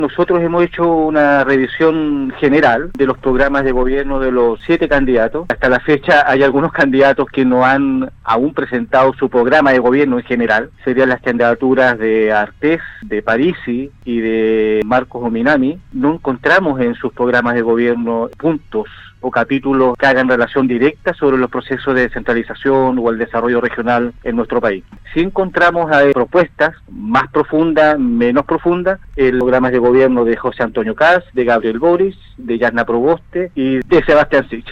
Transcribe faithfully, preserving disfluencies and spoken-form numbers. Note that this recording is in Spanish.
Nosotros hemos hecho una revisión general de los programas de gobierno de los siete candidatos. Hasta la fecha hay algunos candidatos que no han aún presentado su programa de gobierno en general. Serían las candidaturas de Artés, de Parisi y de Marcos Ominami. No encontramos en sus programas de gobierno puntos o capítulos que hagan relación directa sobre los procesos de descentralización o el desarrollo regional en nuestro país. Sí encontramos eh, propuestas más profundas, menos profundas, en programas de gobierno de José Antonio Kast, de Gabriel Boric, de Yasna Proboste y de Sebastián Sichel.